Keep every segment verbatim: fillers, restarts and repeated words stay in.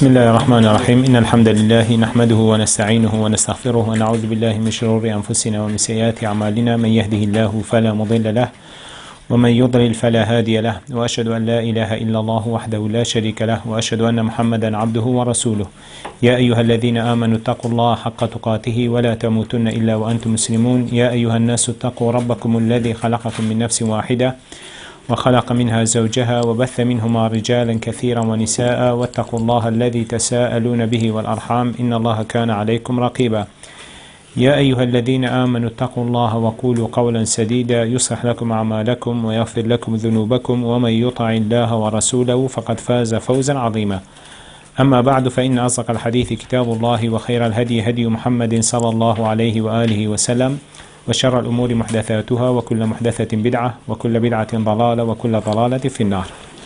بسم الله الرحمن الرحيم إن الحمد لله نحمده ونستعينه ونستغفره ونعوذ بالله من شرور أنفسنا ومن سيئات أعمالنا من يهده الله فلا مضل له ومن يضلل فلا هادي له وأشهد أن لا إله إلا الله وحده لا شريك له وأشهد أن محمدا عبده ورسوله يا أيها الذين آمنوا اتقوا الله حق تقاته ولا تموتن إلا وأنتم مسلمون يا أيها الناس اتقوا ربكم الذي خلقكم من نفس واحدة وخلق منها زوجها وبث منهما رجالا كثيرا ونساء واتقوا الله الذي تساءلون به والأرحام إن الله كان عليكم رقيبا يا أيها الذين آمنوا اتقوا الله وقولوا قولا سديدا يصلح لكم أعمالكم ويغفر لكم ذنوبكم ومن يطع الله ورسوله فقد فاز فوزا عظيما أما بعد فإن أصدق الحديث كتاب الله وخير الهدي هدي محمد صلى الله عليه وآله وسلم وشر الأمور محدثاتها وكل محدثة بدعة وكل بدعة ضلالة وكل ضلالة في النار.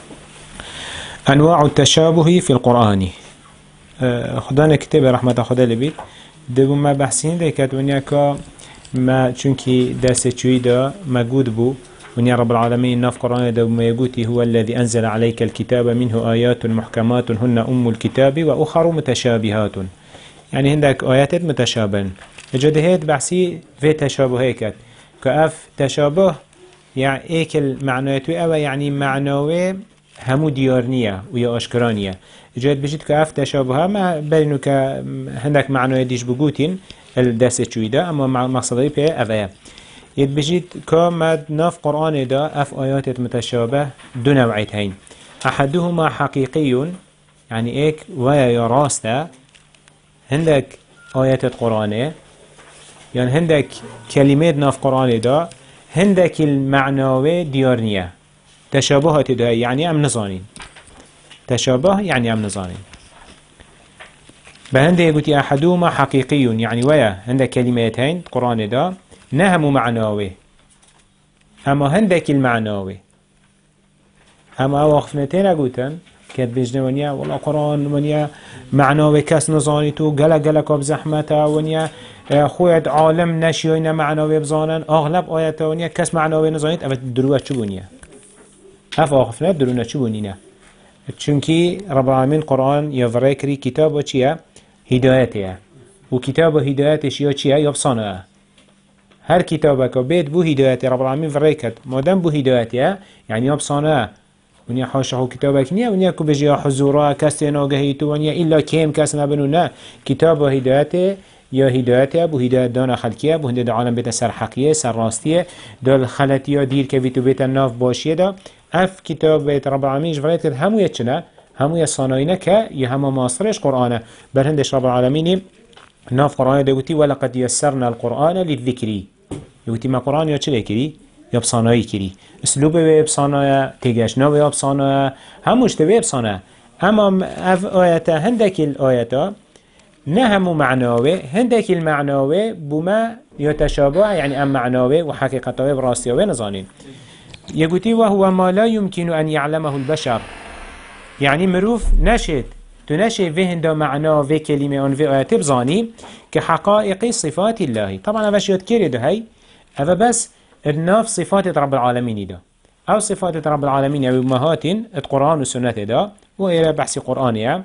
أنواع التشابه في القرآن. خدانا كتاب رحمة خدا لبيت دبو ما بحثين ده كات ونيا كا ما چونكي داسة چوي دا موجود بو ونيا رب العالمين ناف قرآن دبو ما يقولي هو الذي أنزل عليك الكتاب منه آيات محكمات هن أم الكتاب وأخر متشابهات. يعني هندك آيات متشابهة جدهيت بحثي في تشابه كات كأف تشابه يعني ايكل معنويته او يعني معنوي همو ديارنية ويا اشكرانية جد بجد كأف تشابه ما بينو كهندك معنوي ديش بقوتين الداسة شويدا اما مقصدي بيه اوه يد بجد كامد ناف قرآن دا اف آيات متشابه دو نوعيتين احدهما حقيقي يعني ايك ويا يراستا هندك آيات القرآن يعني هندك كلمات ناف قرآن دا هندك المعنوي ديارنية تشابهات دا يعني ام نظانين تشابه يعني ام نظانين بهنده يقولي أحدهما حقيقي يعني ويا هندك كلماتين قرآن دا نهم معنوي اما هندك المعنوي اما وقفنتين اقولتن كد بجنه ونيا والله قرآن ونيا معنوي كاس نظاني تو قلق قلق بزحمته ونيا خويت عالم نشيوين معنوي بزانن اغلب آياته ونيا كاس معنوي نظانيت افت دروه چو بونيا اف آخفنا درونه چو بونينا چونكي رب العالمين قرآن يفريكري كتاب وچيا هدايته وكتاب هدايتش يا چيا يبصانه هر كتابك بيت بو هدايته رب العالمين فريكت مادام بو هدايته يعني يبصانه ونیا حاشا کتابک نیا ونیا کو بجی حضورا کس ناگهی تو ونیا الا کیم کس نبنو نه کتاب و هدایت یا هدایت ابو هدایت دان خلقیه ابو هدایت عالم بیت سر حقیه سر راستیه دال خلطیا دیر که ویتو بیت ناف باشیه دا اف کتاب بیت رب العالمین جوریت کرد همویه چنه همویه صانعینه که یه همه ماسترش قرآنه بر هندش رب العالمین ناف قرآن دوتی ولقد یسرنا القرآن للذکری دوتی ما قرآن یا چه کری يبصاناي كري اسلوب يبصانا تيجاشنا ويبصانا هموش تبي يبصانا اما اف آياتا هندك الآياتا نهمو معناوي هندك المعناوي بما يتشابه يعني ام معناوي وحقيقته براستيوي نظانين يقولي وهو ما لا يمكن ان يعلمه البشر يعني مروف نشد تنشي في هندا معناه في كلمة ان في آيات بزاني كحقائق صفات الله طبعا افاش يذكر ده هاي افا بس الناف صفات رب العالمين ده أو صفات رب العالمين أو أمهات القرآن والسنة ده وإلى بحث قرآنية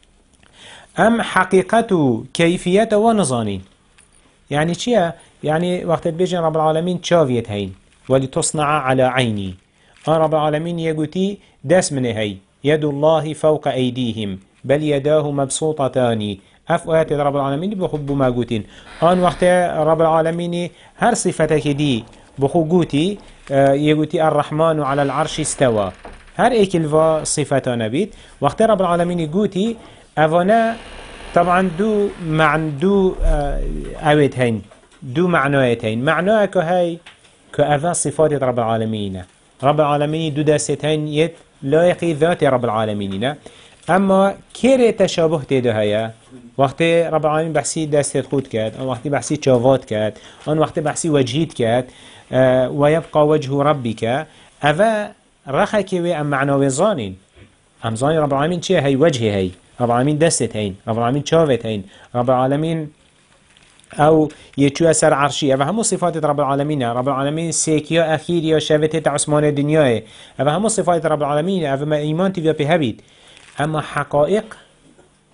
أم حقيقته كيفيته ونظانين يعني شيء يعني وقت بيجي رب العالمين تشافيت هين ولتصنع على عيني أن رب العالمين يقولي داس من هي يد الله فوق أيديهم بل يداه مبسوطتان أف آيات رب العالمين بخبوا ما قوتين أن وقت رب العالمين هر صفتك دي بخو قوتي اه يقولي الرحمن على العرش استوى هر ايك الفا صفتا نبيت وقت رب العالمين قوتي افانا طبعا دو معنى دو اه اويت هين دو معنويت هين معنوها كهي كأفا صفات رب العالمين رب العالمين دو داستين يت لايقي ذات رب العالمين اما كيري تشابه تيده هيا وقت رب العالمين بحسي داستت خود كات او وقت بحسي شافات كات او وقت بحسي وجهيت كات أه ويبقى وجه ربك أفا رخك وأم معنى ظانين أم ظاني رب العالمين شيء هي وجهي هي رب العالمين دست هين رب العالمين شافت هين رب العالمين أو يتشوى سر عرشي أفا همو صفات رب العالمين رب العالمين سيكيا أخير يا شافت عثمان الدنيا أفا همو صفات رب العالمين أفا ما إيمان تبيا بهبيت أما حقائق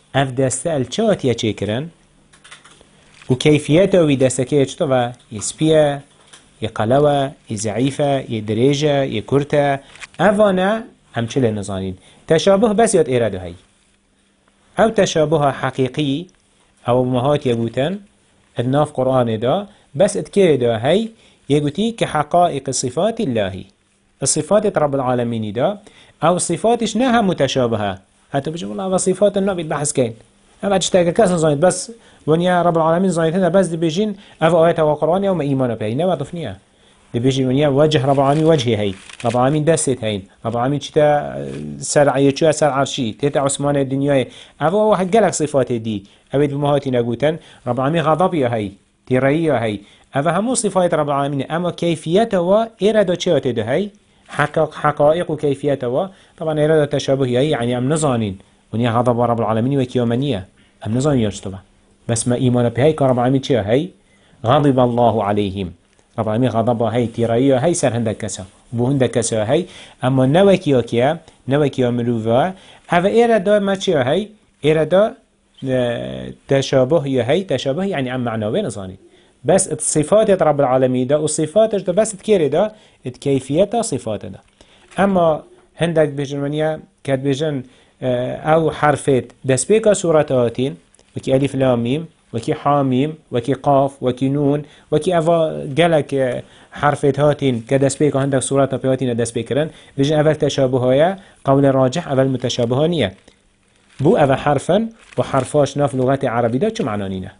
اف دسته الچاتيا چكرن وكيفيته ودستكيه چطوة يسبيه يقلوه يزعيفه يدريجه يكرته افانا هم چل نزانين تشابه بس يد إراده هاي او تشابه حقيقي او مهات يقولن الناف قرآن دا بس اتكير دا هاي يقولي كحقائق صفات الله الصفات رب العالمين دا او صفاتش نها متشابهة حتى بجي والله صفات النبي بحث كين اما تشتاق كاس نزانيت بس ونيا رب العالمين زانيتنا بس دي بيجين اف آيات وقرآن يوم ايمان بهي نوا طفنيا دي بيجي ونيا وجه رب العالمين وجهي هاي رب العالمين دستت هاي رب العالمين چتا سرعيه چو سر عرشي تيتا عثمان الدنيا اف واحد قالك صفات دي اويد بمهاتي نقوتن رب العالمين غضبية هاي تيرية هاي اف همو صفات رب العالمين اما كيفيته و اراده چهات ده هاي حقق حقائق وكيفيته طبعا اراده تشابه هي يعني ام نزانين ونيا غضب رب العالمين وكيومانيه ام نزانين يرستبه بس ما ايمان بهاي كرب العالمين چه هاي غضب الله عليهم رب العالمين غضب هاي تيرية هاي سر هندك كسا بو هندك كسا هاي اما نوكيا كيا نوكيا مروفا اف اراده ما چه هاي اراده تشابه هي تشابه يعني عم معنوي نزاني بس الصفات رب العالمين ده والصفاتش ده بس تكيري ده كيفيتها صفات ده اما هندك بجرمانيا كاد بجن او حرفات دس بيكا سورتاتين وكي الف لام ميم وكي حاميم وكي قاف وكي نون وكي افا جالك حرفات هاتين كدس بيكا هندك سورتا بياتين دس بيكرن بجن اول تشابهايا قول راجح اول متشابهانية بو اول حرفا وحرفاش ناف لغات عربي ده چو معنانينه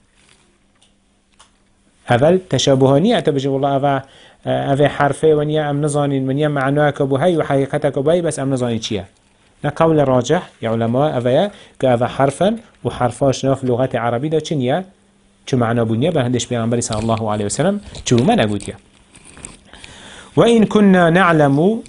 اول تشابهانية اعتبجي والله اول اول حرفه ونيا ام نزانين ونيا معناك بو هاي وحقيقتك بو هاي بس ام نزانين چيه نا قول راجح يا علماء اول كاول حرفا وحرفاش ناف لغات عربي ده چنيا چو معنا بنيا بهندش بيغمبري صلى الله عليه وسلم چو ما نقوتيا وإن كنا نعلم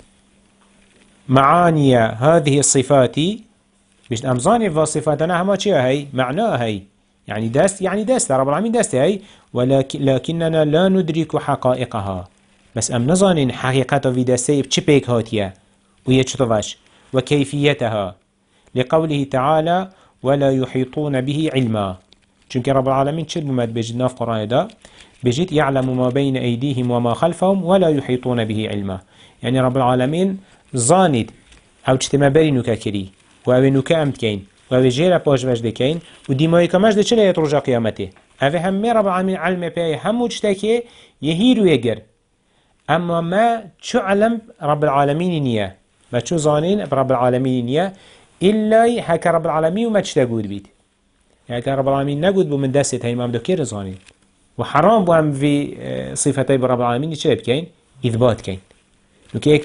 معاني هذه الصفات بيش أمزاني فصفاتنا هما چيه هاي معناها هاي يعني دست يعني دست رب العالمين دست هاي ولكن لكننا لا ندرك حقائقها بس أم نظن حقيقة في دستي بچه بيك هاتيا ويجتوش وكيفيتها لقوله تعالى ولا يحيطون به علما چونك رب العالمين چل بمد بجد ناف قرآن دا بجد يعلم ما بين أيديهم وما خلفهم ولا يحيطون به علما يعني رب العالمين ظاند أو اجتماع برينو كاكري وأو نوكا أمتكين وأو جيرا باش وجدكين وديماي كماش ده چلا يترجع قيامته أو هم رب العالمين علم بيه هم وجتكي يهير ويقر أما ما شو علم رب العالمين نية ما شو ظانين رب العالمين نية إلا هكا رب العالمين وما تشتاقود بيت هكا رب العالمين نقود بو من دست هاي ما بدو كير ظانين وحرام بو هم في صفتي برب العالمين چه بكين إثبات كين وكيك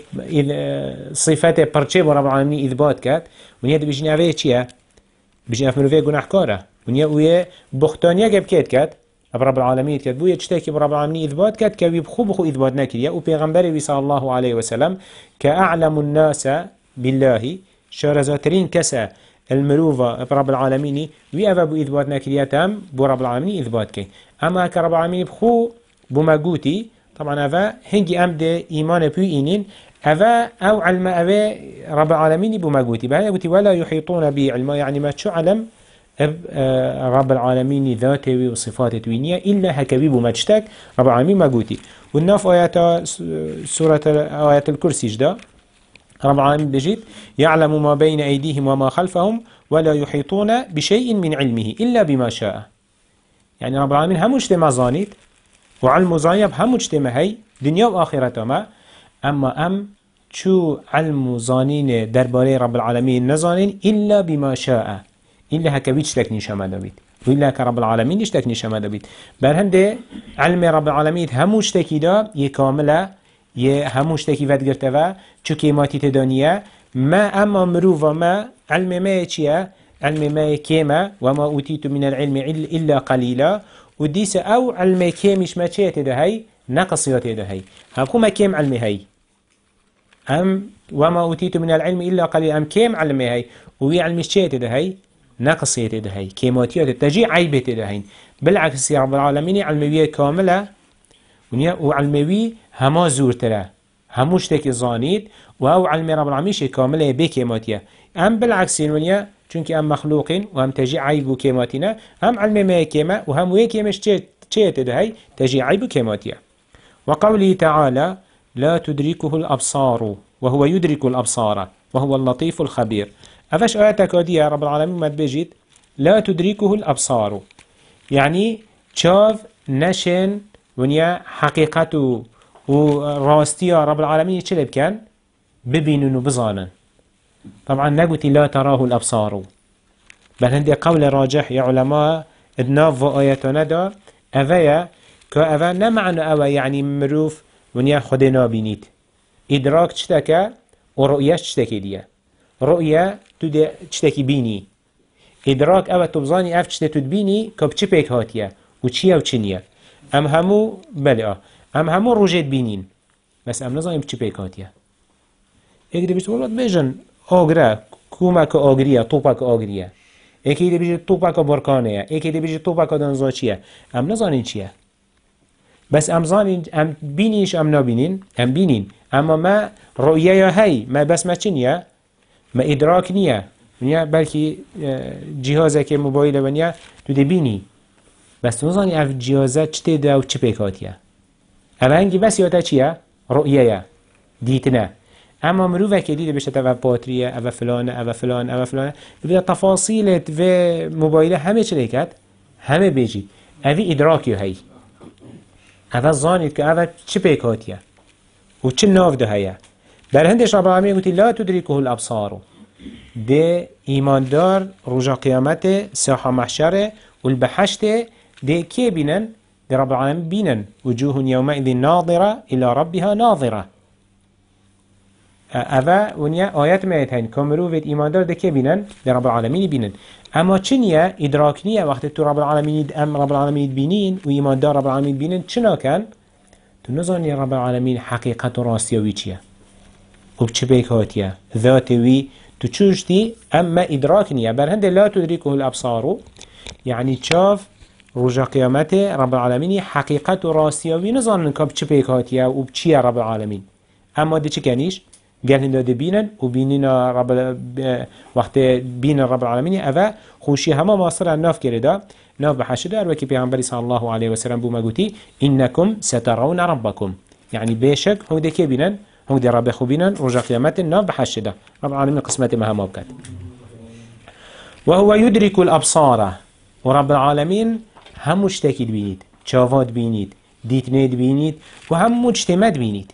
صفته برچه برب العالمين إثبات كات ونيا دي بيجني اوه چيه بيجني افمنو فيه گناح كاره ونيا اوه بختانيا گب كيت كات رب العالمين كات بويا چتاكي برب العالمين إثبات كات كوي بخو بخو إثبات نكريا و پیغمبر صلى الله عليه وسلم كأعلم الناس بالله شارزاترين كسا المروفة برب العالمين وي اوه بو إثبات نكريا تام برب العالمين إثبات كي اما كرب العالمين بخو بمجوتي طبعا اوه هنجي امد ايمان بو اينين اوه او علم اوه رب العالمين بمجوتي بها يقولي ولا يحيطون به علما يعني ما شو علم رب العالمين ذاته وصفاته وينية إلا هكذا بمجتك رب العالمين مجوتي والناف آيات سورة آيات الكرسي جدا رب العالمين بجد يعلم ما بين أيديهم وما خلفهم ولا يحيطون بشيء من علمه إلا بما شاء يعني رب العالمين هم اجتماع ظانيت وعلم ظانيب هم اجتماع هاي دنيا وآخرة ما أما أم شو علم ظانين درباري رب العالمين نظانين إلا بما شاء إلا هكويتش تكني شماده بيت وإلا كرب العالمين إيش تكني شماده بيت برهنده علم رب العالمين هموش تكي دا يكامله يهموش تكي فد قرتوا چو كيماتي تدانيه ما أما مروفا ما علم ما يتشيه علم ما كيما وما أوتيت من العلم إلا قليلا وديس أو علم كيمش ما تشيه تدهي نقصيات تدهي هكو ما كيم علم هاي أم وما أوتيت من العلم إلا قليلا أم كيم علم هاي وي علمش تشيه تدهي نقصية تدهي كيماتيات تجي عيبة تدهين بالعكس يا رب العالمين علمية كاملة وعلمية هما زور ترى هموش تكي ظانيد وهو علمي رب العالمين كاملة بكيماتية أم بالعكس ونيا چونك ام مخلوقين وهم تجي عيب كيماتنا هم علم ما كيما وهم ويكيمش چه تدهي تجي عيب كيماتيا. وقوله تعالى لا تدركه الأبصار وهو يدرك الأبصار وهو اللطيف الخبير. أفش آياتك دي رب العالمين ما تبجد لا تدركه الأبصار يعني شاف نشن ونيا حقيقته وراستيا رب العالمين يتشلب كان ببينون وبظانا. طبعا نقول لا تراه الأبصار بل هندي قول راجح يا علماء ادناف وآياتنا دا أفايا كأفا نمعنى أوا يعني مروف ونيا خدنا بينيت إدراك تشتكى ورؤية تشتكي ديا رؤية تدي تشتكي بيني إدراك أوا تبظاني أف تشتكي تبيني كبتش بيك هاتيا وتشيا وتشنيا أم همو بلع أم همو رجيت بينين بس أم نظام بتش بيك هاتيا إيك دي بيشت والله بيجن آغرا كومك آغريا طوبك آغريا ایکی دی بیجی توپا که برکانه ایکی دی بیجی توپا که دنزا چیه ام نزانین چیه بس ام زانین ام بینیش ام نبینین ام بینین اما ما رؤیه یا هی ما بس ما چنیه ما ادراک نیه ونیا بلکی جهازه که موبایل ونیا تو دی بینی بس تو نزانی اف جهازه چته ده و چه پیکاتیه اما هنگی بس یاده چیه رؤیه یا دیتنه اما مروفه که دیده بشه او باتریه او فلانه او فلان او فلانه ببینه تفاصیلت و موبایله همه چه کرد همه بیجی اوی ادراکی هی او زانید که او چه پیکاتیه و چه ناف ده هیه در هندش رب العالمین گوتی لا تدریکه الابصار ده ایماندار رجا قیامت ساحه محشره و البحشت ده که بینن ده رب العالمین بینن وجوه یومئذ ناظره الى ربها ناظره اوه ونیا آیت میت هین کامروفت ایماندار ده که بینن ده رب العالمین بینن اما چنیه ادراک نیه وقتی تو رب العالمین ام رب العالمین بینین و ایماندار رب العالمین بینن چنا کن تو نزانی رب العالمین حقیقت و راستیوی چیه و بچه بیکاتیه ذاتوی تو چوشتی اما ادراک نیه بر هنده لا تدریکه الابصارو یعنی چاف رجا قیامت رب العالمین حقیقت و راستیوی نزانن که بچه بیکاتیه و بچیه رب العالمین اما ده چه کنیش قال هنده ده بينن و بيننا رب وقت بين رب العالمين أفا خوشي هما ماصر الناف كردا ناف بحشدار وكي بيعنبري صلى الله عليه وسلم بو مقوتي إنكم سترون ربكم يعني بيشك هو ده كي بينن هو ده رب خو بينن رجع قيامت الناف بحشدار رب العالمين قسمته مهما بكت وهو يدرك الأبصار ورب العالمين هم مشتكي بينيد شافات بينيد ديتنيد بينيد وهم مجتمد بينيد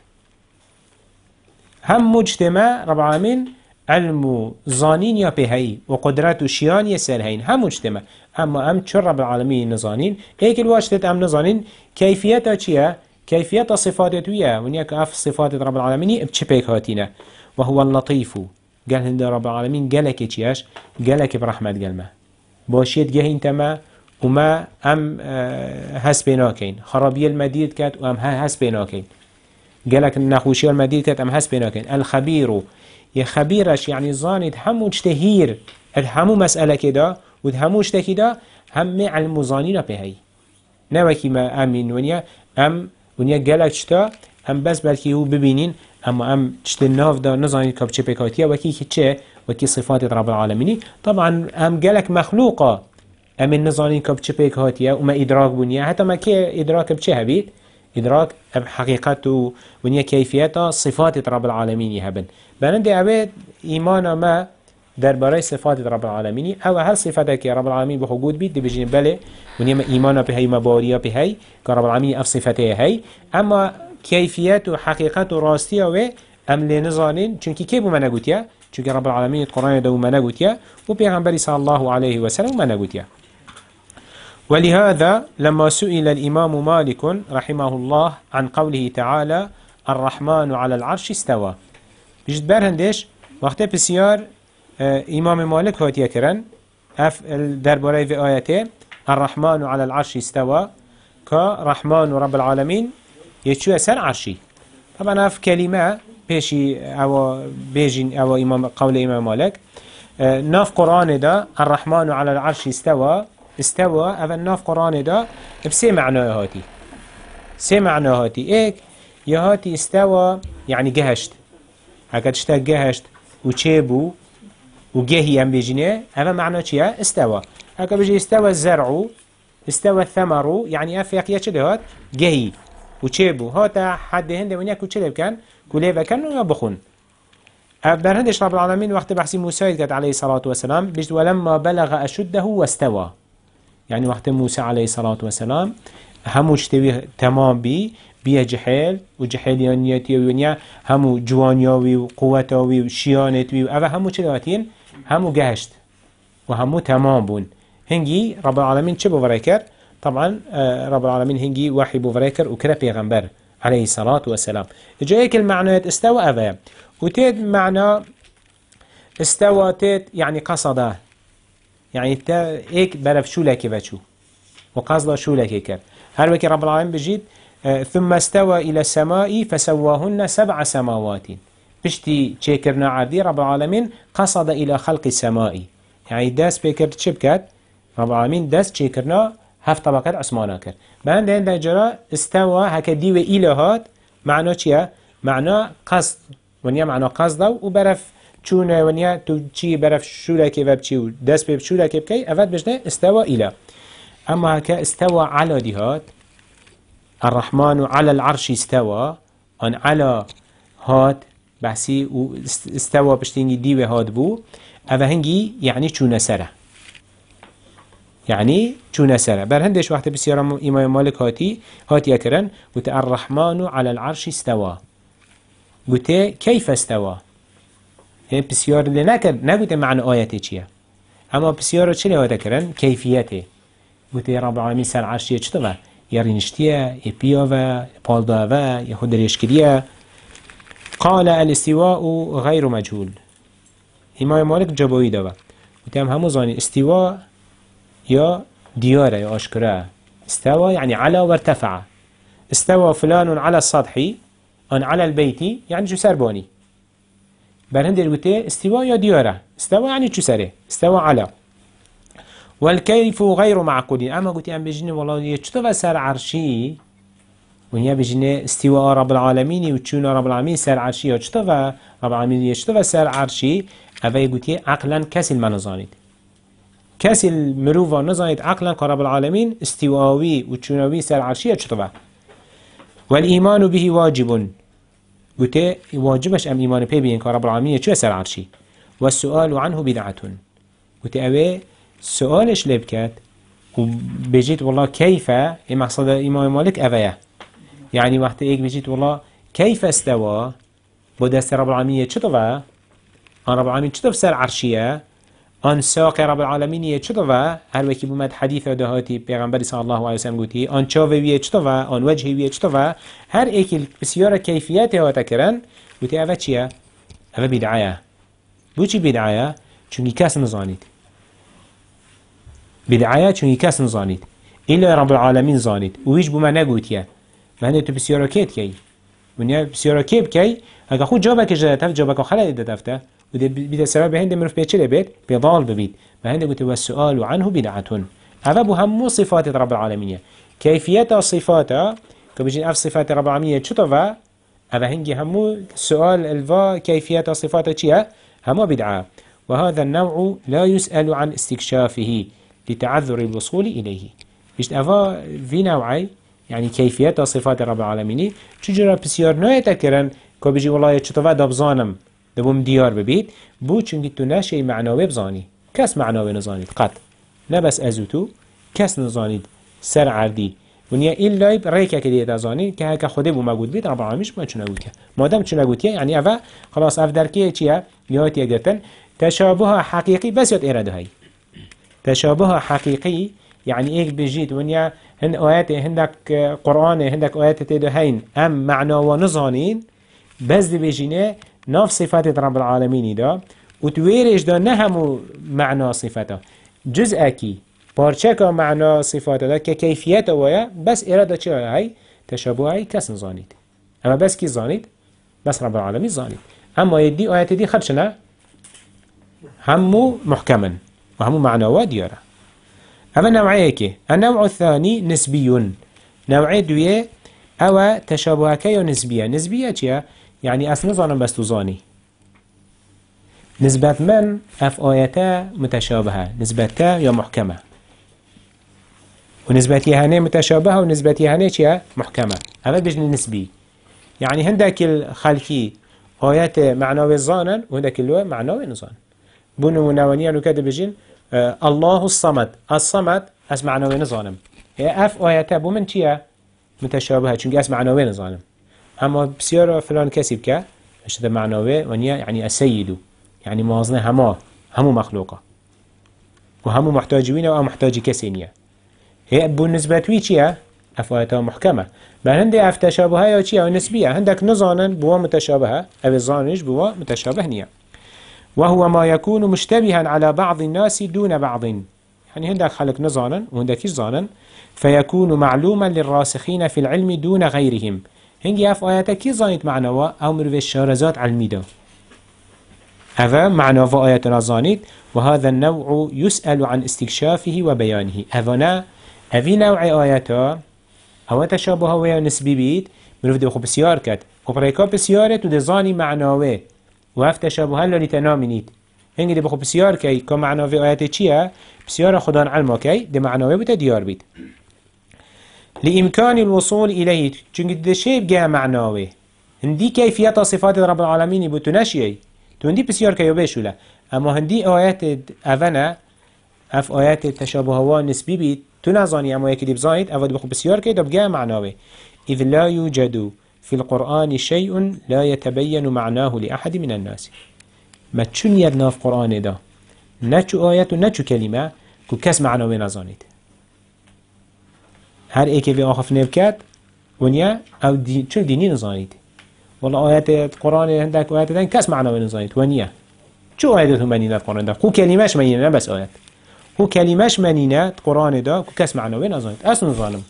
هم مجتمع رب العالمين علم زانين يا بهاي وقدرات وشيان يسرهين هم مجتمع اما ام چر رب العالمين نزانين ايك الواشتت ام نزانين كيفيتها چيا كيفيتها صفاتها ونيا كاف صفات رب العالمين بچه بيك هاتينا وهو اللطيف قال هند رب العالمين قالك چياش قالك برحمة قلمه باشيت جهين تما وما ام هس بيناكين خرابية المديد كات وام هس بيناكين قالك النخوشي المديد كات ام هس بيناكين الخبير يا خبيرش يعني زانيد همو اجتهير همو مسألة كده وهمو اشتكي ده هم علم زانينا بهاي نوكي ما امين ونيا ام ونيا قالك شتا ام بس بلكي هو ببينين اما ام تشتناف ده نزانيد كبچه بكاتيا وكي كي وكي صفات رب العالمين طبعا ام قالك مخلوقة ام النزانيد كبچه بكاتيا وما ادراك بنيا حتى ما كي ادراك بچه هبيت ادراك حقيقته ونيا كيفيته صفات رب العالمين يهبن بلندي عبيد ايمانا ما درباره صفات رب العالمين او هل صفاتك يا رب العالمين بحجود بيت دي بجين بله ونيا ايمانا بهي مباريا بهي كرب العالمين اف صفاته هي اما كيفيته وحقيقته راستيه و ام لنزانين چونكي كيبو ما نغوتيا چونكي رب العالمين القران دو ما نغوتيا وبيغمبري صلى الله عليه وسلم ما نغوتيا. ولهذا لما سئل الإمام مالك رحمه الله عن قوله تعالى الرحمن على العرش استوى بجد برهندش وقت بسيار اه إمام مالك هاتيا كرن اف درباري في آياته الرحمن على العرش استوى كرحمن رب العالمين يتشوى سر عرشي طبعا اف كلمة بيشي او بيجين او إمام قول إمام مالك اه ناف قرآن دا الرحمن على العرش استوى استوى اول ناف قرآن دا بسي معنى هاتي سي معنى هاتي ايك يا هاتي استوى يعني جهشت هكا تشتا جهشت وچيبو وجهي أم بيجينه هذا معنى شيء استوى هكا بيجي استوى الزرع استوى الثمر يعني أفيقيا كده هات جهي وشيبو هاتا حد هنده ونيا كوشيله كان كليفا كانوا يبخون أبدر هندش رب العالمين وقت بحسي موسى قد عليه الصلاة والسلام بيجد ولما بلغ أشده واستوى يعني وقت موسى عليه الصلاة والسلام همو اشتوي تمام بي بيه جحيل وجحيليانياتي ونيا همو جوانياوي وقوتاوي وشيانتوي وأفا همو چلواتين همو جهشت وهمو تمام بون هنجي رب العالمين چه بوفريكر طبعا رب العالمين هنجي وحي بوفريكر وكرا بيغمبر عليه الصلاة والسلام جايك المعنى استوى أفا وتيد معنى استوى تيد يعني قصده يعني تا ايك برف شو لكي بچو وقصده شو لكي كر هل وكي رب العالمين بجيد ثم استوى إلى السماء فسواهن سبع سماوات بشتي تشيكرنا عردي رب العالمين قصد إلى خلق السماء يعني داس بيكر تشبكت رب العالمين داس تشيكرنا هفت طبقات عثمانا كر بهند هند جرا استوى هكا ديوه إلهات معنى چيا؟ معنى قصد ونيا معنى قصده وبرف چونه ونيا تو چي برف شولكي وبچي وداس بيب شولكي بكي افاد بجنه استوى إلى أما هكا استوى على ديهات الرحمن على العرش استوى أن على هات بحسي استوى بشتينجي ديوه هات بو أفا هنجي يعني چونه سره يعني چونه سره بر هندش وقت بسيارة إمام مالك هاتي هاتي أكرن قلت الرحمن على العرش استوى قلت كيف استوى هي بسيارة اللي نكر نقلت معنى آياتي چيه أما بسيارة چلي هات أكرن كيفيته قلت رب العالمين سر عرشيه چطوه يرينشتيه يبيوه بالدوه يخد ريشكريه قال الاستواء غير مجهول إمام مالك جابوي دوه وتهم همو زاني استواء يا ديارة يا أشكرا استوى يعني على وارتفع استوى فلان على السطح أن على البيت يعني شو سرباني برهند الوتي استواء يا ديارة استوى يعني شو سره استوى على والكيف غير معقول أما قلت أم بجنة والله يشتغل سر عرشي ونيا بجنة استواء رب العالمين وتشون رب العالمين سر عرشي يشتغل رب العالمين يشتغل سر عرشي أفا قلت عقلا كسل ما نظانيت كسل مروفا نظانيت عقلا كرب العالمين استواوي وتشونوي سر عرشي يشتغل والإيمان به واجب قلت واجبش أم إيمان به بين كرب العالمين يشتغل سر عرشي والسؤال عنه بدعة قلت أوي سؤالش لبكت وبيجيت والله كيف مقصد إمام مالك أفيا يعني وقت إيك بيجيت والله كيف استوى بدست رب العالمين چطوه أن رب العالمين چطوه سر عرشيه أن ساق رب العالمين چطوه هر وكي بومد حديث دهاتي پیغمبر صلى الله عليه وسلم قوتي أن چاوه ويه چطوه أن وجهه ويه چطوه هر إيك بسيارة كيفيته هاتا کرن قوتي أفا چيه أفا بدعايا بو چي بدعايا چونكي كاس نزانيد بدعايا چونكي كاس نزانيد إلا رب العالمين زانيد ويش بما نقوتيه مهنه تو بسيارة كيت كي ونیا بسیار کیب کی اگه خود جوابك جدت تف جوابك خلل دتفته وده بيد سبب هند مرف بيچله بيت بيضال ببيت فهند قلت والسؤال عنه بدعة هذا بهم صفات رب العالمين كيفية صفاته كبيجين اف صفات رب العالمين چطوره هذا هنجي همو سؤال الفا كيفية صفاته چيه همو بدعة وهذا النوع لا يسأل عن استكشافه لتعذر الوصول إليه بيشت افا في نوعي يعني كيفية صفات رب العالمين چجورا بسيار نايتا كرن كو بيجي والله چطوه دابزانم دبوم ديار ببيت بو چونكي تو ناشي معناوي بزاني كس معناوي نزانيد قط نبس ازوتو كس نزانيد سر عردي ونيا إلا ريكا كديت ازاني كهكا خوده بو مقود بيت رب العالمين ما چونه قوتيا مادام چونه قوتيا يعني افا خلاص اف دركيه چيا ياتي اگرتن تشابه حقيقي بس يات اراده هاي تشابه حقيقي يعني ايك بجيت ونيا هن آيات هندك قرآن هندك آيات تيدو هين ام معنى ونظانين بس دي بيجينه ناف صفات رب العالمين دا وتويرش دا نهمو معنى صفاته جزءكي بارچكا معنى صفاته دا ككيفيته ويا بس إرادة چه هاي تشابه هاي كس نظانيد اما بس كي ظانيد بس رب العالمين ظانيد اما يدي آيات دي خدشنا همو محكما وهمو معنى دياره أما نوعية كي النوع الثاني نسبي نوعية دوية أو تشابهكي نسبية نسبية كيا يعني أسنظانا بس تظاني نسبة من اف آياتا متشابهة نسبتها يا محكمة ونسبتها هنا متشابهة ونسبتها هنا شيء محكمة هذا بجن نسبي يعني هندك الخلقي آيات معنوي الظانا وهندك اللي معنوي نظان بنو مناونيا وكذا بجن آه الله الصمد الصمد اس معنوي نظانم اف آياتا بو من شيء متشابهة چونك اس معنوي نظانم اما بسيارة فلان كسب كه اشتى معنوي ونيا يعني السيد يعني موازنه هما همو مخلوقه وهمو محتاجين او محتاج كسينيه هي بالنسبه وي چيه افايتها محكمه بل هندي اف تشابهه يا چيه نسبيه عندك نظانن بوا متشابهه او زانش بوا متشابه نيه وهو ما يكون مشتبها على بعض الناس دون بعض يعني عندك خلق نظانا وعندك زانن فيكون معلوما للراسخين في العلم دون غيرهم هنگی اف آیاتا کی زانید معنوا او مروی شارزات علمی دا اوه معنوا آیاتنا زانید و هذا النوع يسأل عن استكشافه وبيانه اوه اوی نوع آیاتا او تشابه و نسبی بید مروی دو خوب بسیار کد و پریکا بسیاره تو دزانی معناوه و اف تشابه لالی تنامینید هنگی دی بخوب بسیار که که معناوه آیات چیه بسیار خدان علما که دی معناوه بوده دیار بید لإمكان الوصول إليه چونك دشي بجا معناوه هندي كيفية صفات رب العالمين بتنشي تندي بسيار كيوبيشولا اما هندي آيات اونا اف آيات التشابهوان نسبي بي تنظاني اما يكي دي بزايد افاد بخو بسيار كي بجا معناوه إذ لا يوجد في القرآن شيء لا يتبين معناه لأحد من الناس ما تشون يدنا في القرآن ده نچو آيات و نچو كلمة كو كس معناوه نظانيد هر ایکی وی آخف نبکت ونیا او دی چل دینی نزانید والله آیات قرآن هندک آیات دن کس معنی نزانید ونیا چو آیات هم منینه قرآن دا خو کلمش منینه نه بس آیات خو کلمش منینه قرآن دا خو کس معنی نزانید اصلا نزانم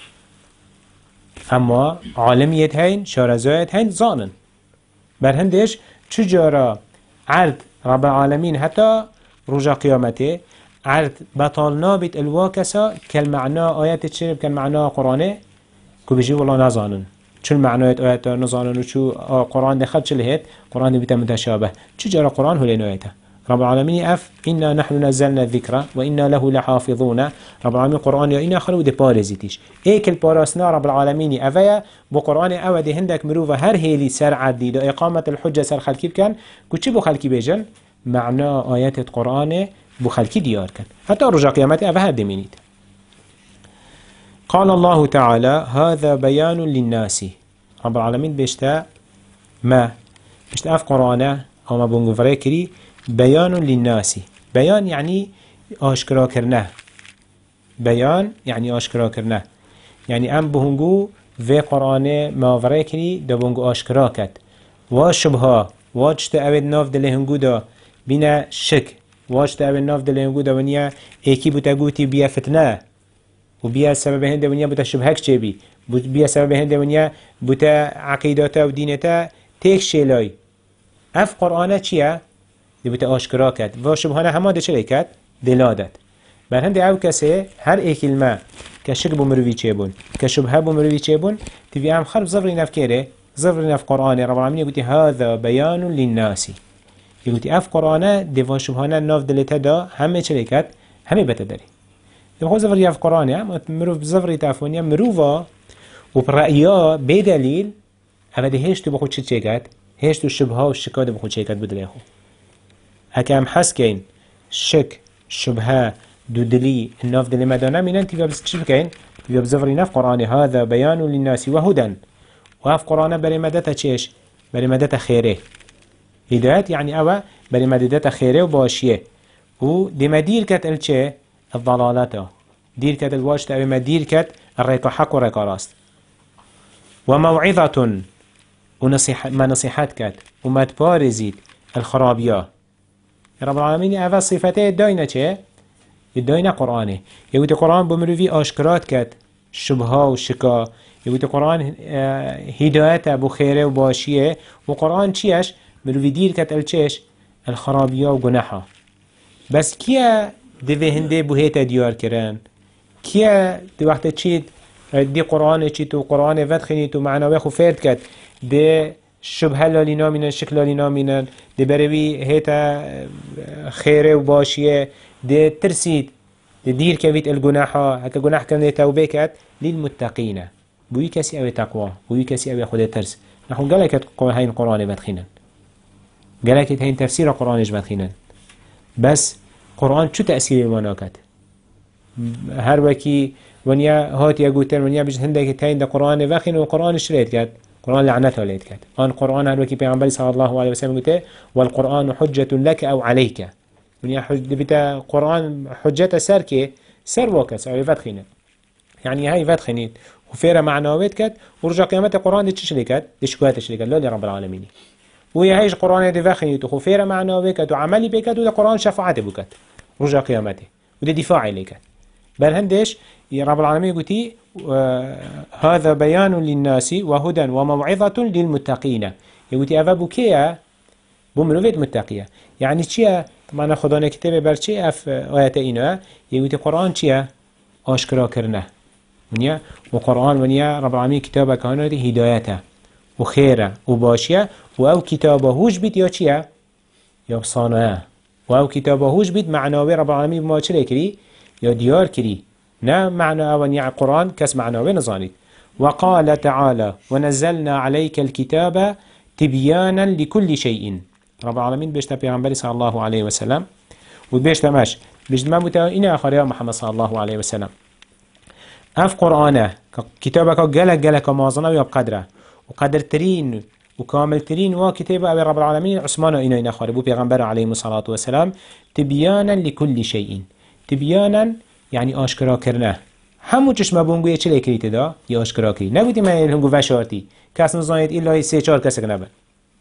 اما عالمیت هین شارزایت هین زانن بر هندش چجارا عرض رب العالمین حتی رجا قیامته عرض بطال نابت الواكسا كالمعنى آيات تشرب كالمعنى قرآنه كو بيجي والله نظانن شو المعنى آيات نظانن وشو قرآن دخل شو لهيت قرآن بيتا متشابه شو جرى قرآن هو لين آياته رب العالمين أف إنا نحن نزلنا الذكرى وإنا له لحافظون رب العالمين قرآن يا إنا خلو دي بارزيتيش إيك البارسنا رب العالمين أفيا بقرآن أودي هندك مروفة هر هيلي سر عدي دا إقامة الحجة سر خلقي بكان كو چه بو خلقي بيجن معنى آيات القرآن بو خلقي ديار كان حتى رجع قيامته أفا هاد منيت قال الله تعالى هذا بيان للناس رب العالمين بيشتا ما بيشتا أف قرآنه أو ما بونغو فريكري بيان للناس بيان يعني آشكرا كرنه بيان يعني آشكرا كرنه يعني أم بونغو في قرآنه ما فريكري دا بونغو آشكرا كت وشبها واجتا أود ناف دل هنگو دا بنا شك واجتا أود ناف دل هنگو دا ونيا ايكي بوتا قوتي بيا فتنه وبيا سبب هنده ونيا بوتا شبهك چبي بيا سبب هنده ونيا بوتا عقيداتا و دينتا تيك شيلاي اف قرآنه چيه؟ دي بوتا آشكرا كد و شبهانه همه ده چلي كد؟ دلادت بل هنده او كسي هر اي كلمه كشك بو مروي چبون كشبهه بو مروي چبون تبي ام خلف زفر نفكره زفر نف قرآن رب العالمين يقولي هذا بيان للناس يقولي اف قرآنه دي شبهانه ناف دلتا دا همه چلي كد؟ همه بتدري دم زفر يف قرآن يا مروف زفر تعفونيا مروفا وبرأيا بدليل هذا هيشتو بخود شيء شيكات هيشتو الشبهة والشكاد بخود شيكات بدل يخو هكام حسكين شك شبهة دودلي الناف دل مدانا من أنت بيبز شبكين بيبز زفر نف قرآن هذا بيان للناس وهدى وهف قرآن بري مدتا تشيش بري مدتا خيره هدايات يعني أوا بري مدتا خيره وباشيه ودي مدير كت الشي الضلالات دير كت الواجت أو ما دير كت الريك حق وريك راست وموعظة ونصيحة ما نصيحات كت وما تبارزيد الخرابية رب العالمين أفا صفته الداينة چه؟ الداينة قرآنه يقول القرآن بمروفي آشكرات كت شبهة وشكا يقول القرآن هدايته بخيره وباشيه وقرآن چيش مروفي دير كت الچش الخرابية وقناحة بس كيا دوه هنده بو هیتا دیار کرن کیا دی وقت چید دی قرآن چی تو قرآن ود خینی تو معناوه خو فرد کد دی شبه لالی نامینن شکل لالی نامینن ده بروی هیتا خیره و باشیه ده ترسید ده دیر كويت الجناحة هكا جناح كان توبة كات للمتقين بوي كسي أوي تقوى بوي كسي أوي خد ترس نحن قالك هاي القرآن بدخينا قالك هاي تفسير القرآن بدخينا بس قرآن شو تأثير المناكت هر وكي ونيا هات يقولون ونيا بيجت هندك هاي ده قرآن بدخينا والقرآن شريت كات قرآن لعنته ليت كات آن قرآن هر وكي بيعمل صلى الله عليه وسلم قلته والقرآن حجة لك أو عليك ونيا حج بتا قرآن حجته سر كي سر واكس أو يفتخينه يعني هاي فتخينيت وفيرا معناويت كات ورجع قيامة القرآن دي تشريكات دي شكوات تشريكات لا لرب العالمين ويا هايش قرآن دي فتخينيت وفيرا معناويت كات وعملي بكات وده قرآن شفاعته بكات رجع قيامته وده دفاعي لكات بل هندش يا رب العالمين قلتي آه هذا بيان للناس وهدى وموعظة للمتقين يقولي أفا بكيا بمروفيت متقية يعني چيا طبعا خدانا كتابه بر چه اف آيات اينا يقولي قرآن چيا آشكرا كرنه ونيا وقرآن ونيا رب العالمين كتابه كهانه دي هدايته وخيره وباشيه واو كتابه هوش بيت يا چيا يا صانعه واو كتابه هوش بيت معناوي رب العالمين بما چلي كري يا ديار كري نا معنى ونيا قرآن كس معناوي نظاني وقال تعالى ونزلنا عليك الكتاب تبيانا لكل شيء رب العالمين بيشتا بيغنبري صلى الله عليه وسلم وبيشتا ماش بيشتا ما متى إنا آخر يا محمد صلى الله عليه وسلم اف قرآنه كتابك جلك جلك مازنه ويا بقدره وقدر ترين وكامل ترين وكتابه أبي رب العالمين عثمان إنا إنا خاربو بيغنبر عليه الصلاة والسلام تبيانا لكل شيء تبيانا يعني آشكرا كرنه همو چشم بونگوی چه لیکریت دا یا آشکرا کری نبودی من هنگو وشارتی کس نزانید ایلا سه چار کسی که نبن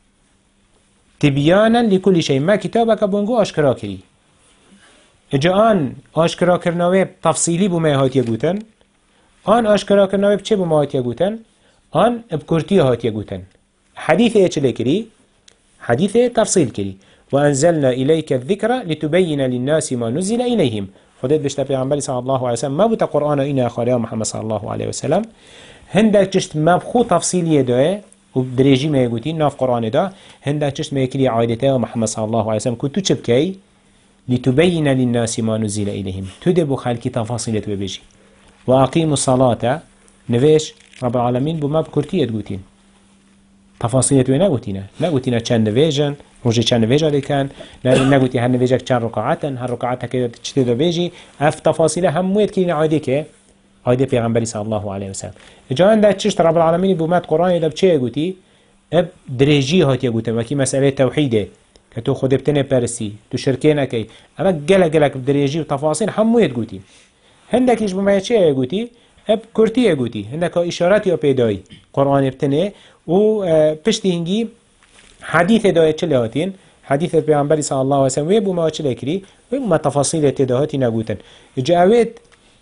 تبیانا لكل شيء ما كتابك بونگو آشکرا کری اجا آن آشکرا کرناوه تفصیلی بو هات یگوتن آن آشکرا کرناوه چه بو هات یگوتن آن بکرتی هات یگوتن حدیث چه لیکری حدیث تفصیل کری وأنزلنا إليك الذكر لتبين للناس ما نزل إليهم خدت بشتا پیغمبر صلی الله علیه وسلم ما بوتا قرآن اینا خاریا محمد صلی الله علیه وسلم هندک چشت مبخو تفصیلیه داره و درجی میگوتی ناف قرآن دا هندک چشت میکری عایدته محمد صلی الله علیه وسلم کتو چه بکی لتبين للناس ما نزل إليهم تدبو خلقی تفاصیلت ببیجی و اقیم الصلاة نویش رب العالمین بو ما بکرتیت گوتین تفاصیلت و نگوتینه نگوتینه چند نویجن روزی چند نویجه دیکن نگوتی هر نویجه چند رکعتن هر رکعت که چطور دو بیجی اف تفاصیل همویت که این عایده که عایده پیغمبری صلی الله علیه وسلم جا انده چشت رب العالمین بومت قرآن دب چه گوتی اب درجی هاتی گوته وکی مسئله توحیده که تو خود بتنه پرستی تو شرکه نکی اما گله گله درجی و تفاصیل همویت گوتی هندکیش بومت چه گوتی اب کرتی گوتی هندک اشارات یا پیدایی قرآن بتنه و پشتی هنگی حديث داية چلهاتين حديث پیغمبر صلى الله عليه وسلم ويبو ما چلهكري ويبو ما تفاصيل تدهاتي نگوتن جا اوید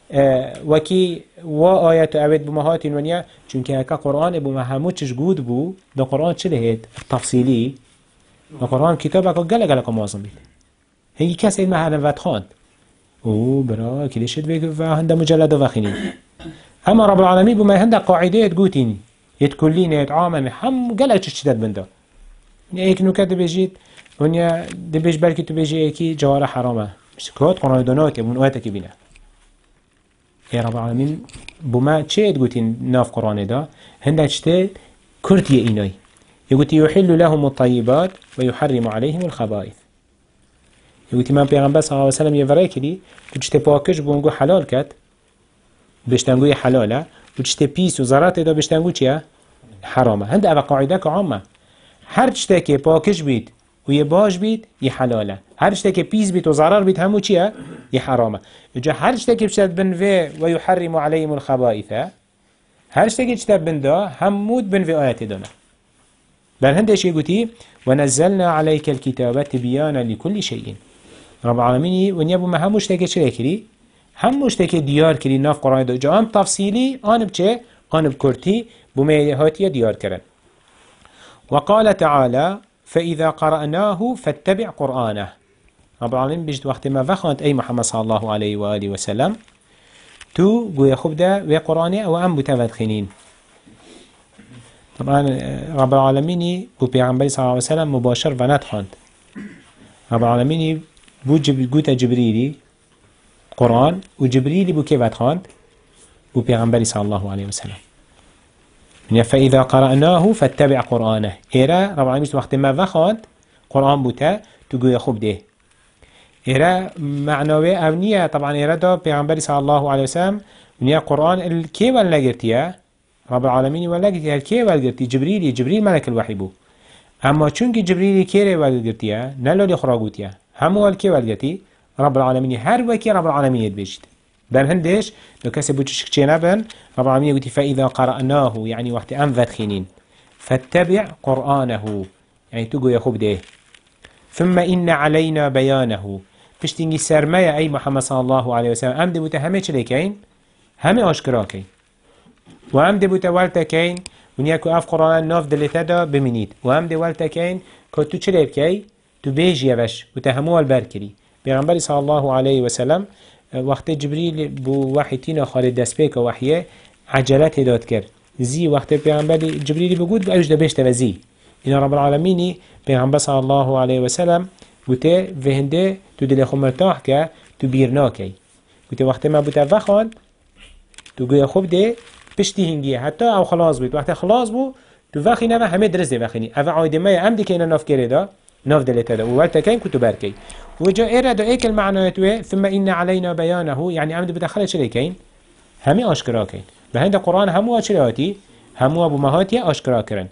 وكي و آيات اوید بمهاتين ونيا چونك هكا قرآن بو ما همو چش گود بو دا قرآن چلهات تفصيلي دا قرآن كتابك گله گله كمازم بيت هنگي كس ايد ما هنوات خاند او برا كليشت بيك هند مجلد وخيني اما رب العالمين بو ما هند قاعده تقوتين يتكلين يتعامل هم گله چش چدد بنده ایک نکته بجید ونیا دبیج بلکی تو بجی ایکی جوار حرامه شکات قرآن دانات یا منوعته کی بینه ای رب العالمین بما چه گوتین ناف قرآن دا هنده چته کرتی اینای یگوتی یحل لهم الطیبات و یحرم عليهم الخبائث یگوتی من پیغمبر صلی الله علیه وسلم یه ورای کردی تو چته پاکش بونگو حلال کد بشتنگوی حلاله و چته پیس و زرات دا بشتنگو چیه حرامه هنده او قاعده که عامه هر چیزی که پاکش بید و یه باش بید یه حلاله هر چیزی که پیز بید و ضرر بید همو چیه یه حرامه جا هر چیزی که بشد بنوی و یحرم علیهم الخبائث هر چیزی که چتر بندا همود بنوی آیت دانه بل هندش يقولي ونزلنا عليك الكتاب تبيانا لكل شيء رب العالمين ونيابو ما هموش تاكي چرا كري هموش تاكي ديار كري ناف قرآن دو جا آن تفصيلي آن بچه آن بكرتي بميهاتي ديار كرن وقال تعالى فإذا قرأناه فاتبع قرآنه رب العالمين بجد وقت ما فخانت أي محمد صلى الله عليه وآله وسلم تو قوي خب ده وقرآنه أو أم بتفدخنين طبعا رب العالمين بو پیغمبر صلى الله عليه وسلم مباشر و ندخاند. رب العالمين بو جب... قوت جبريلي قرآن و جبريلي بو كيف ادخاند بو پیغمبر صلى الله عليه وسلم. يعني فإذا قرأناه فاتبع قرآنه. إيرا رب العالمين وقت ما وخاند قرآن بوتا تقول خوب ده. إيرا معنوي أبنية طبعا إيرا دا پیغمبر صلى الله عليه وسلم ونيا قرآن الكي ولا قرتيا رب العالمين ولا قرتيا الكي ولا قرتي جبريل جبريل ملك الوحي بو. اما چونك جبريل كي ولا قرتيا نلو لي خراغوتيا همو الكي ولا قرتي رب العالمين هر وكي رب العالمين يدبشت. بل هندش لو كسبو تشكينا بن رب العالمين يقول فإذا قرأناه يعني وقت أنفت خينين فاتبع قرآنه يعني تقول يا خوب ده. ثم إن علينا بيانه بشتنجي سرمايا أي محمد صلى الله عليه وسلم أم دبوتا همه چلي كين همه أشكرا كين وأم دبوتا والتا كين ونياكو أف قرآن ناف دلتا دا بمينيد وأم دي والتا كين كتو چلي بكي تو بيج يوش وتهمو البركري بيغنبري صلى الله عليه وسلم وقت جبريل بو وحيتين خالد دسبيك وحيه عجلات هداد كر زي وقت بيغنبري جبريل بقود بأجد بيشت وزي إن رب العالمين پیغمبر صلی الله علیه و سلم بوده وهنده تو دل خو مرتاح که تو بیرنا کی بوده وقتی ما بوده وخوان تو گویا خوب ده پشتی هنگیه حتی او خلاص بود وقتی خلاص بو تو وخی نه همه درس وخینی او عایده ما ام دی که اینا ناف کرده ناف دلته ده و ولتا کین کتو برکی و جا ایره دا ایک المعنایتوه ثم این علینا بیانه یعنی ام دی بوده خلال چلی کین همه آشکرا کین به هند قرآن همو چلی همو ابو مهاتی آشکرا کرن.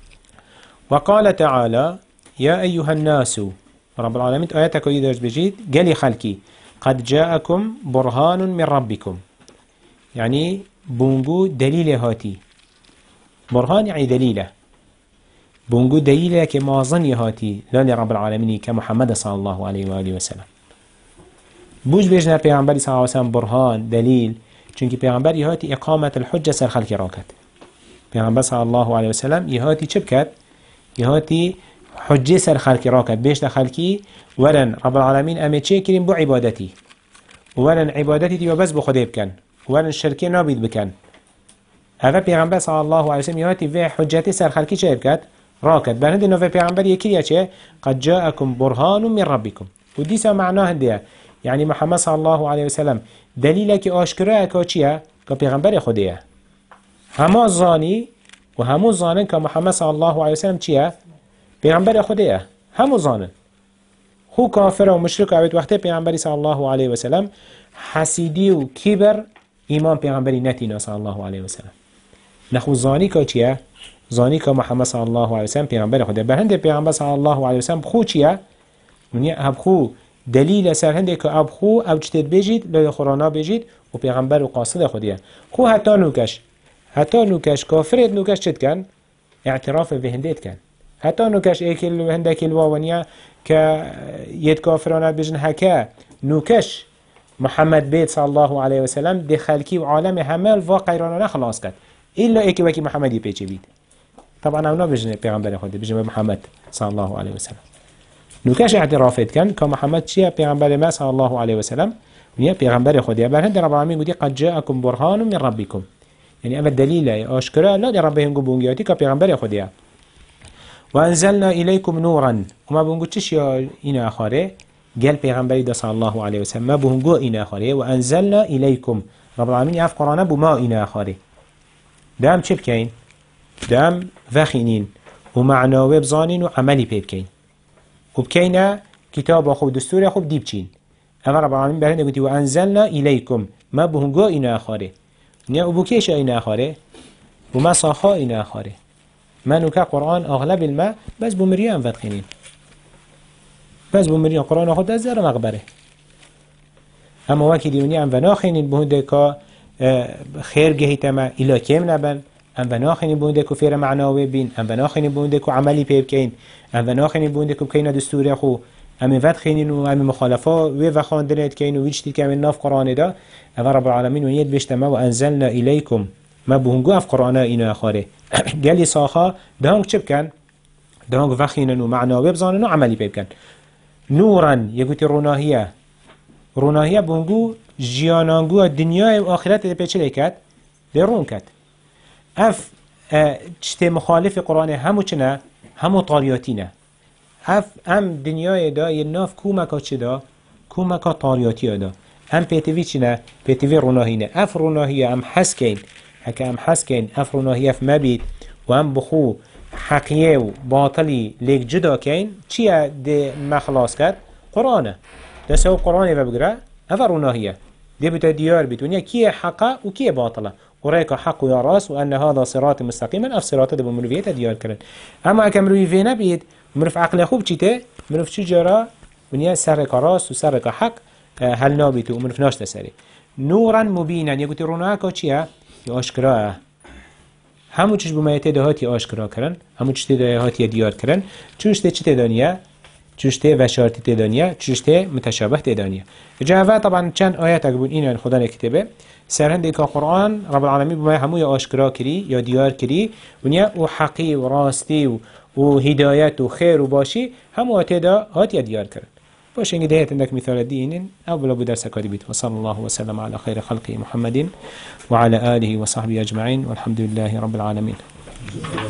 وقال تعالى يا أيها الناس رب العالمين آياتك يدرج بجيد قال خلقي قد جاءكم برهان من ربكم يعني بونجو دليل هاتي برهان يعني دليله بونجو دليله كما ظن هاتي لا لرب العالمين كمحمد صلى الله عليه وآله وسلم بوش بيجنا پیغمبر صلى الله عليه وسلم برهان دليل چونك پیغمبر يهاتي إقامة الحجة سر خلق راكت پیغمبر صلى الله عليه وسلم يهاتي چبكت يهاتي حجة سر خلقي راكت بيش خلقي ولن رب العالمين أمي چه كريم بو عبادتي ولن عبادتي دي بس بخده بكن ولن الشركة نابد بكن هذا بيغمبر صلى الله عليه وسلم يهاتي في حجتي سر خلقي چه بكت راكت بل هنده نوفي بيغمبر يكريا چه قد جاءكم برهان من ربكم وديسا معناه هنده يعني محمد صلى الله عليه وسلم دليلك آشكرا اكا چيه كا بيغمبر خده هما ظاني و همو ظانن که محمد صلی الله علیه وسلم چیه؟ پیغمبر خودیه. همو ظانن. خو کافر و مشرک عبید وقتی پیغمبری صلی الله علیه وسلم حسیدی و کبر ایمان پیغمبری نتینا صلی الله علیه وسلم. نخو ظانی که چیه؟ ظانی که محمد صلی الله علیه وسلم پیغمبر خودیه. به هنده پیغمبر صلی الله علیه وسلم خو چیه؟ ونیا اب خو دلیل سر هنده که اب خو او چتید بجید لای خورانا بجید و پیغمبر و قاصد خودیه. خو حتی نوکش حتی نوکش کافرت نوکش چد کن؟ اعتراف به هندیت کن. حتی نوکش ایکل و هنده کل واونیا که ید کافرانت بجن حکا نوکش محمد بيت صلى الله عليه وسلم دي خلقي وعالم همه الواقع رانا خلاص كد إلا إيكي وكي محمد يبيتش بيت طبعا اونا بجن پیغمبر خود بجن محمد صلى الله عليه وسلم نوكش اعترافت كان كمحمد شيء پیغمبر ما صلى الله عليه وسلم ونيا پیغمبر خود بل هند رب العالمين قد قد جاءكم برهان من ربكم يعني أما الدليل أشكرا لا دي ربهم قبونجياتي كبيغمبر خود وأنزلنا إليكم نورا وما بونجو تشيا إنا آخره قال پیغمبری دا صلی الله علیه وسلم ما بهنگو این آخره و انزلنا الیکم رب العالمین یعف قرآن بو ما این آخره دام چه بکین؟ دام وخینین و معناوه بزانین و عملی پی بکین و بکین کتاب خود دستور خوب دیب چین اما رب العالمین برهنده گوتی و انزلنا الیکم ما بهنگو این آخره نیا و بکیش این آخره و ما صاخا این آخره ما نوکا قرآن اغلب الماء بس بمریان فتخینین بس بمرين قرآن خود از در مقبره اما وکی دیونی ام و ناخینین بهنده که خیر گهیتما ایلا کم نبن ام و ناخینین بهنده که فیر معناوی بین ام و ناخینین بهنده که عملی پیب کین ام و ناخینین بهنده که بکین دستور خو ام ود خینین و ام مخالفا و و خاندنت کین و ویجتی که من ناف قرآن دا ام رب العالمین و ید بشتما و انزلنا الیکم ما بهنگو اف قرآن اینا آخاره گلی ساخا دهانگ چه بکن؟ دهانگ وخینن و معناوی بزانن و عملی پیب کن نورا يقولي روناهية روناهية بونجو جيانانجو الدنيا و آخرت ده بيچه لكت ده رون كت اف چته مخالف قرآن همو چنه همو طاریاتینه اف ام دنیای دا یه ناف کومکا چه دا کومکا طاریاتی دا ام پیتوی چنه پیتوی روناهینه اف روناهیه ام حس کین هکه ام حس کین اف روناهیه اف مبید و ام بخو حقیه و باطلی لیک جدا کین چیه ده مخلاص کرد قرآنه ده سو قرآنه و بگره اف روناهیه ده بتا دیار بتونیه کیه حقه و کیه باطله قرآن حق و راس و ان هذا صراط مستقيما اف صراط ده بمرویت دیار کرد اما اگه مروی نبید مروف عقل خوب چیته مروف چی جرا ونیا سر راس و سر حق هل نابیتو مروف ناشته سری نورا مبینا یا گوتی روناه که چیه یا آشکراه همو چش بمایته دهاتی آشکرا کرن همو چش دهاتی دیار کرن چوشته چی تدانیه چوشته و شارتی تدانیه چوشته متشابه تدانیه جاوه طبعا چند آیت اگبون این خدا نکتبه سرهنده که قرآن رب العالمین بمای همو یا آشکرا کری یا دیار کری ونیا او حقی و راستی و و هدایت و خیر و باشی همو آتیدا هاتی دیار کرد باشه اینگه دهیت اندک مثال دینین او بلا بو درس کاری بیت و صلی الله وسلم على خیر خلقه محمد وعلى آله وصحبه أجمعين والحمد لله رب العالمين